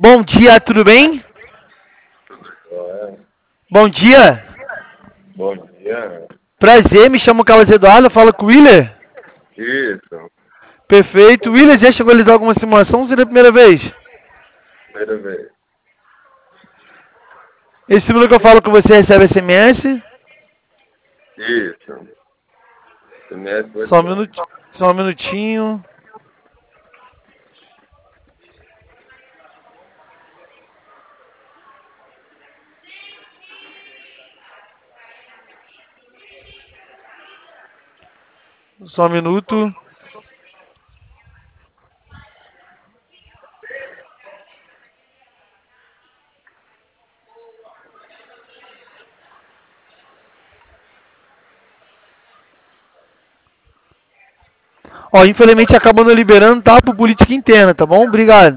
Bom dia, tudo bem? É, Bom dia. bom dia. Prazer, me chamo Carlos Eduardo, falo com o Willer. Isso, Perfeito. Willer, já chegou a realizar alguma simulação ou seria a primeira vez? primeira vez. Esse número que eu falo com você recebe SMS? Isso, semestre Só um WhatsApp. minutinho. Só um minutinho. Só um minuto. Ó, infelizmente acabou não liberando, tá? Por política interna, tá bom? Obrigado.